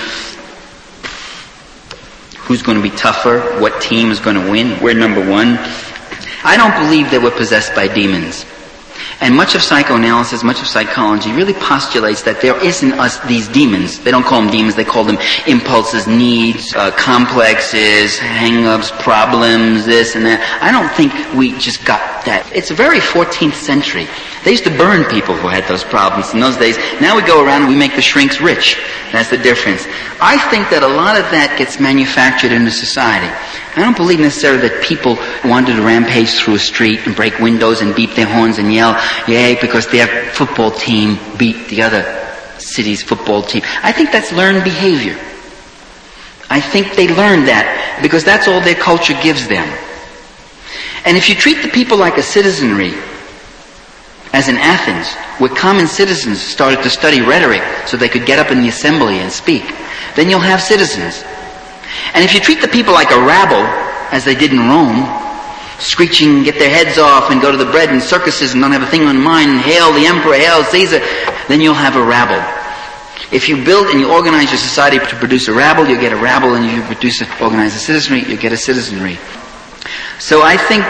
who's going to be tougher, what team is going to win, we're number one. I don't believe that we're possessed by demons. And much of psychoanalysis, much of psychology really postulates that there is in us these demons. They don't call them demons, they call them impulses, needs, complexes, hang-ups, problems, this and that. I don't think we just got that. It's very 14th century. They used to burn people who had those problems in those days. Now we go around and we make the shrinks rich. That's the difference. I think that a lot of that gets manufactured into society. I don't believe necessarily that people wanted to rampage through a street and break windows and beat their horns and yell, yay, because their football team beat the other city's football team. I think that's learned behavior. I think they learned that because that's all their culture gives them. And if you treat the people like a citizenry, as in Athens, where common citizens started to study rhetoric so they could get up in the assembly and speak, then you'll have citizens. And if you treat the people like a rabble, as they did in Rome, screeching, get their heads off, and go to the bread and circuses and don't have a thing on mind, and hail the emperor, hail Caesar, then you'll have a rabble. If you build and you organize your society to produce a rabble, you get a rabble, and if you organize a citizenry, you get a citizenry. So I think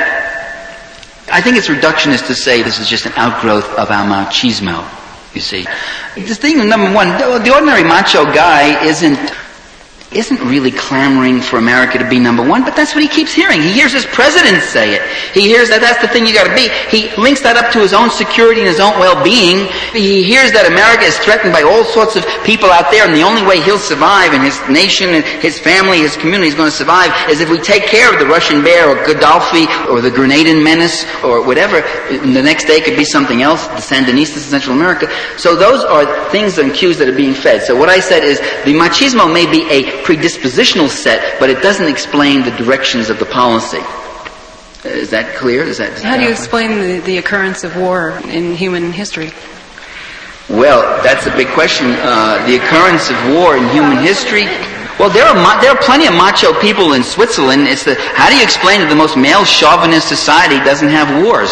it's reductionist to say this is just an outgrowth of our machismo, you see. The thing, number one, the ordinary macho guy isn't really clamoring for America to be number one, but that's what he keeps hearing. He hears his president say it. He hears that that's the thing you got to be. He links that up to his own security and his own well-being. He hears that America is threatened by all sorts of people out there, and the only way he'll survive and his nation and his family, his community is going to survive is if we take care of the Russian bear or Gaddafi or the Grenadian menace or whatever. And the next day could be something else, the Sandinistas in Central America. So those are things and cues that are being fed. So what I said is the machismo may be a predispositional set, but it doesn't explain the directions of the policy. Is that clear? How do you explain the occurrence of war in human history? Well, that's a big question. The occurrence of war in human history. Well, there are plenty of macho people in Switzerland. How do you explain that the most male chauvinist society doesn't have wars?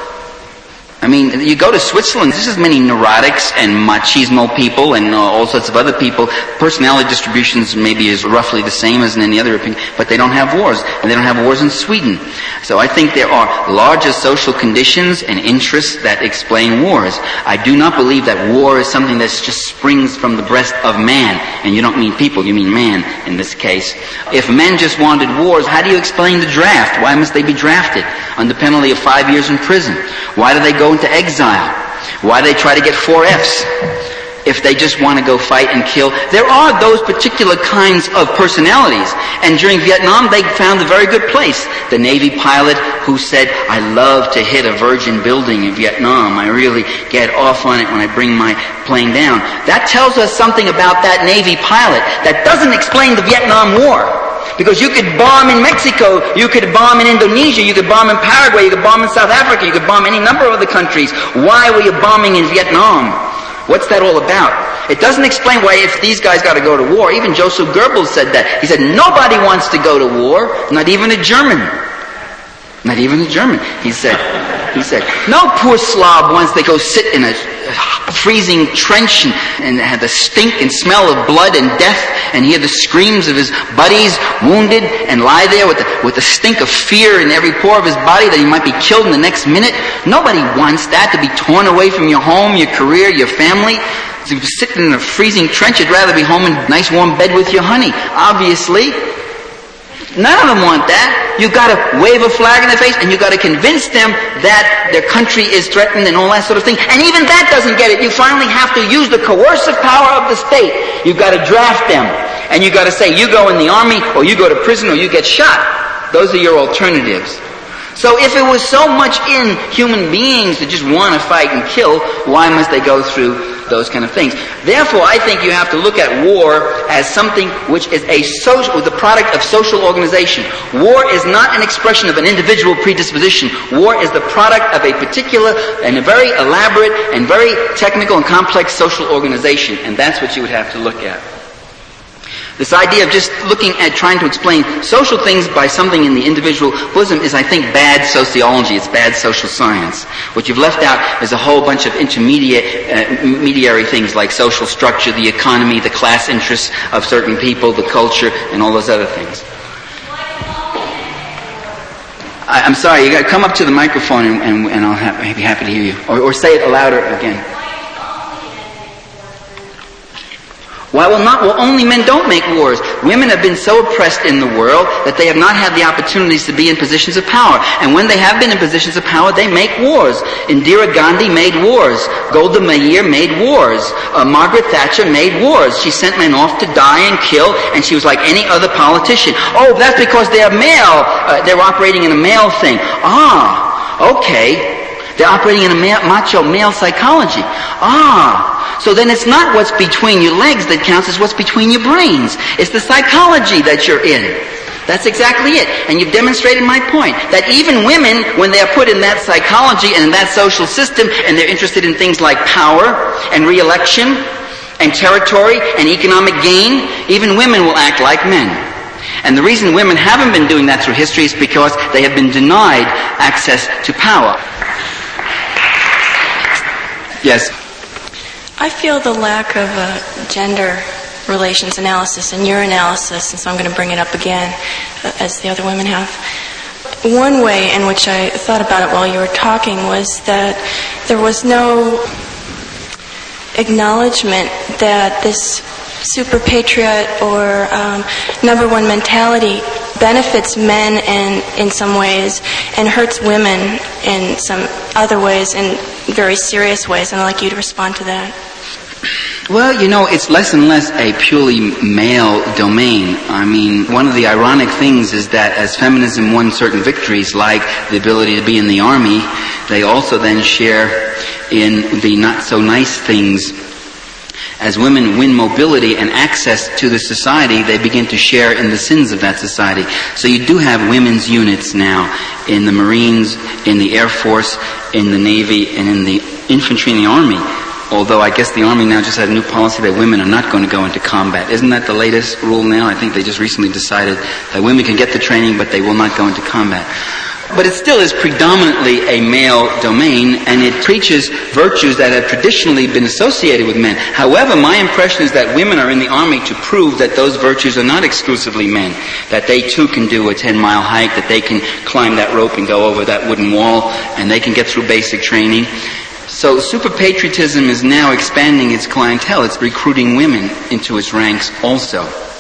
I mean, you go to Switzerland, there's as many neurotics and machismo people and all sorts of other people. Personality distributions maybe is roughly the same as in any other opinion, but they don't have wars. And they don't have wars in Sweden. So I think there are larger social conditions and interests that explain wars. I do not believe that war is something that just springs from the breast of man. And you don't mean people, you mean man in this case. If men just wanted wars, how do you explain the draft? Why must they be drafted under penalty of 5 years in prison? Why do they go into exile? Why do they try to get 4 Fs if they just want to go fight and kill? There are those particular kinds of personalities, and during Vietnam they found a very good place. The Navy pilot who said, I love to hit a virgin building in Vietnam. I really get off on it when I bring my plane down. That tells us something about that Navy pilot that doesn't explain the Vietnam War. Because you could bomb in Mexico, you could bomb in Indonesia, you could bomb in Paraguay, you could bomb in South Africa, you could bomb any number of other countries. Why were you bombing in Vietnam? What's that all about? It doesn't explain why if these guys got to go to war. Even Joseph Goebbels said that. He said, nobody wants to go to war, not even a German. Not even a German. He said, no poor Slav wants to go sit in a freezing trench and have the stink and smell of blood and death and hear the screams of his buddies wounded and lie there with the stink of fear in every pore of his body that he might be killed in the next minute. Nobody wants that, to be torn away from your home, your career, your family. To sit in a freezing trench, you'd rather be home in a nice warm bed with your honey. Obviously, none of them want that. You've got to wave a flag in their face and you've got to convince them that their country is threatened and all that sort of thing. And even that doesn't get it. You finally have to use the coercive power of the state. You've got to draft them. And you've got to say, you go in the army or you go to prison or you get shot. Those are your alternatives. So if it was so much in human beings to just want to fight and kill, why must they go through those kind of things? Therefore, I think you have to look at war as something which is the product of social organization. War is not an expression of an individual predisposition. War is the product of a particular and a very elaborate and very technical and complex social organization. And that's what you would have to look at. This idea of just looking at trying to explain social things by something in the individual bosom is, I think, bad sociology. It's bad social science. What you've left out is a whole bunch of intermediary things like social structure, the economy, the class interests of certain people, the culture, and all those other things. I'm sorry, you got to come up to the microphone and I'll be happy to hear you. Or say it louder again. Why will only men don't make wars? Women have been so oppressed in the world that they have not had the opportunities to be in positions of power. And when they have been in positions of power, they make wars. Indira Gandhi made wars. Golda Meir made wars. Margaret Thatcher made wars. She sent men off to die and kill, and she was like any other politician. Oh, that's because they're male. They're operating in a male thing. Okay. They're operating in a macho male psychology. So then it's not what's between your legs that counts, it's what's between your brains. It's the psychology that you're in. That's exactly it. And you've demonstrated my point, that even women, when they are put in that psychology and in that social system, and they're interested in things like power and re-election and territory and economic gain, even women will act like men. And the reason women haven't been doing that through history is because they have been denied access to power. Yes. I feel the lack of gender relations analysis in your analysis, and so I'm going to bring it up again, as the other women have. One way in which I thought about it while you were talking was that there was no acknowledgement that this super patriot or number one mentality benefits men in some ways and hurts women in some other ways, in very serious ways, and I'd like you to respond to that. Well, it's less and less a purely male domain. I mean, one of the ironic things is that as feminism won certain victories, like the ability to be in the army, they also then share in the not-so-nice things. As women win mobility and access to the society, they begin to share in the sins of that society. So you do have women's units now in the Marines, in the Air Force, in the Navy, and in the infantry and the Army. Although I guess the Army now just had a new policy that women are not going to go into combat. Isn't that the latest rule now? I think they just recently decided that women can get the training, but they will not go into combat. But it still is predominantly a male domain, and it preaches virtues that have traditionally been associated with men. However, my impression is that women are in the Army to prove that those virtues are not exclusively men, that they too can do a 10-mile hike, that they can climb that rope and go over that wooden wall, and they can get through basic training. So super patriotism is now expanding its clientele. It's recruiting women into its ranks also.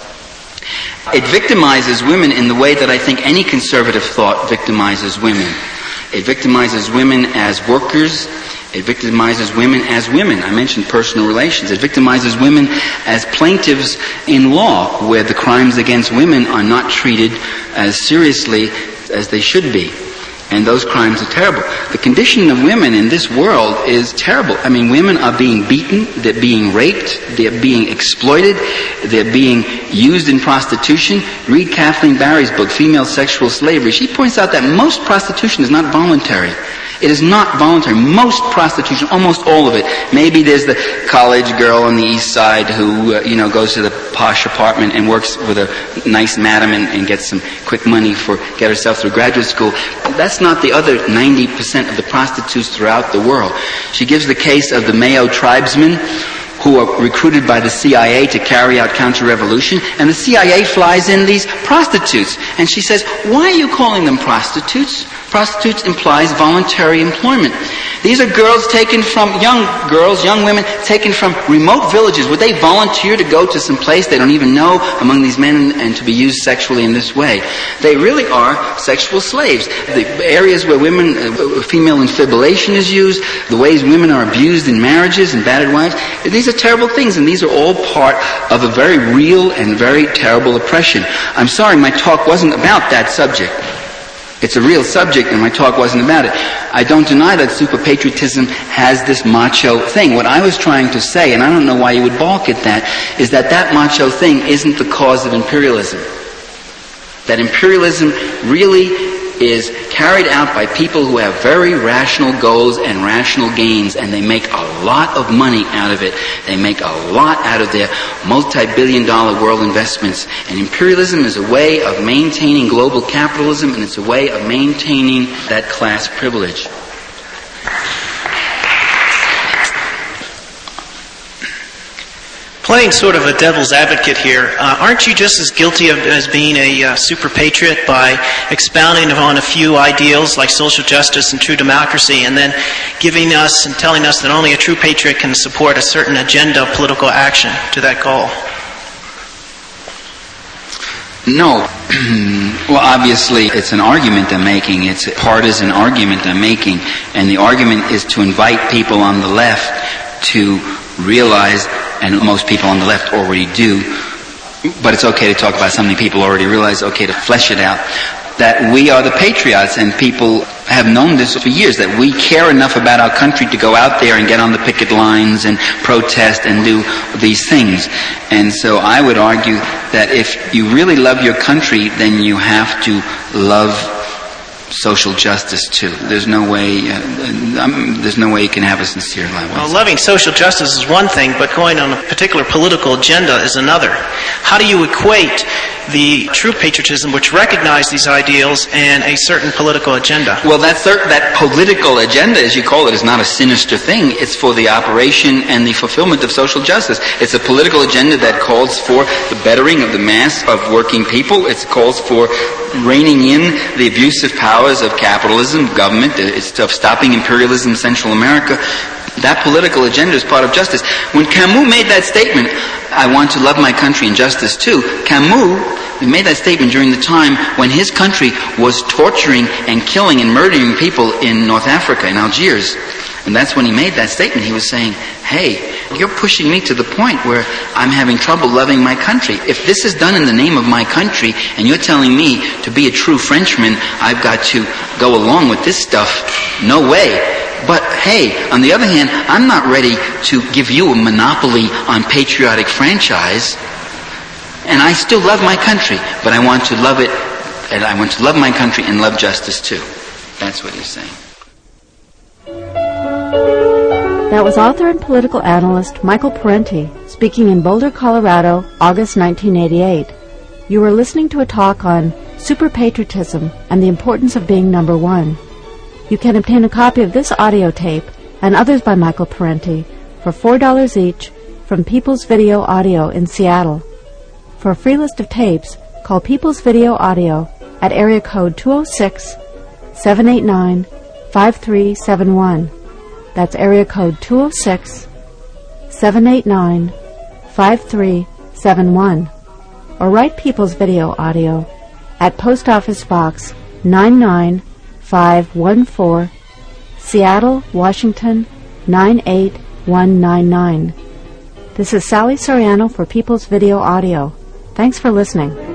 It victimizes women in the way that I think any conservative thought victimizes women. It victimizes women as workers. It victimizes women as women. I mentioned personal relations. It victimizes women as plaintiffs in law, where the crimes against women are not treated as seriously as they should be. And those crimes are terrible. The condition of women in this world is terrible. I mean, women are being beaten, they're being raped, they're being exploited, they're being used in prostitution. Read Kathleen Barry's book, Female Sexual Slavery. She points out that most prostitution is not voluntary. It is not voluntary. Most prostitution, almost all of it. Maybe there's the college girl on the east side who, goes to the posh apartment and works with a nice madam and gets some quick money get herself through graduate school. That's not the other 90% of the prostitutes throughout the world. She gives the case of the Mayo tribesmen who are recruited by the CIA to carry out counter-revolution, and the CIA flies in these prostitutes. And she says, why are you calling them prostitutes? Prostitutes implies voluntary employment. These are girls taken from, young women taken from remote villages. Would they volunteer to go to some place they don't even know among these men and to be used sexually in this way? They really are sexual slaves. The areas where female infibulation is used, the ways women are abused in marriages and battered wives, these are terrible things, and these are all part of a very real and very terrible oppression. I'm sorry my talk wasn't about that subject. It's a real subject, and my talk wasn't about it. I don't deny that super patriotism has this macho thing. What I was trying to say, and I don't know why you would balk at that, is that macho thing isn't the cause of imperialism. That imperialism really is carried out by people who have very rational goals and rational gains, and they make a lot of money out of it. They make a lot out of their multi-billion-dollar world investments. And imperialism is a way of maintaining global capitalism, and it's a way of maintaining that class privilege. Playing sort of a devil's advocate here, aren't you just as guilty as being a super patriot by expounding on a few ideals like social justice and true democracy, and then giving us and telling us that only a true patriot can support a certain agenda of political action to that goal? No. Well, obviously, it's an argument I'm making. It's a partisan argument I'm making. And the argument is to invite people on the left to realize, and most people on the left already do, but it's okay to talk about something people already realize, okay to flesh it out, that we are the patriots, and people have known this for years, that we care enough about our country to go out there and get on the picket lines and protest and do these things. And so I would argue that if you really love your country, then you have to love social justice too. There's no way you can have a sincere love. Well, loving social justice is one thing, but going on a particular political agenda is another. How do you equate the true patriotism, which recognizes these ideals, and a certain political agenda? Well, that political agenda, as you call it, is not a sinister thing. It's for the operation and the fulfillment of social justice. It's a political agenda that calls for the bettering of the mass of working people. It calls for reining in the abusive powers of capitalism, government. It's of stopping imperialism in Central America. That political agenda is part of justice. When Camus made that statement, I want to love my country and justice too, Camus made that statement during the time when his country was torturing and killing and murdering people in North Africa, in Algiers. And that's when he made that statement. He was saying, hey, you're pushing me to the point where I'm having trouble loving my country. If this is done in the name of my country, and you're telling me to be a true Frenchman, I've got to go along with this stuff, no way. But hey, on the other hand, I'm not ready to give you a monopoly on patriotic franchise. And I still love my country, but I want to love it, and I want to love my country and love justice too. That's what he's saying. That was author and political analyst Michael Parenti speaking in Boulder, Colorado, August 1988. You were listening to a talk on super patriotism and the importance of being number one. You can obtain a copy of this audio tape and others by Michael Parenti for $4 each from People's Video Audio in Seattle. For a free list of tapes, call People's Video Audio at area code 206-789-5371. That's area code 206-789-5371. Or write People's Video Audio at Post Office Box 99514, Seattle, Washington 98199. This is Sally Soriano for People's Video Audio. Thanks for listening.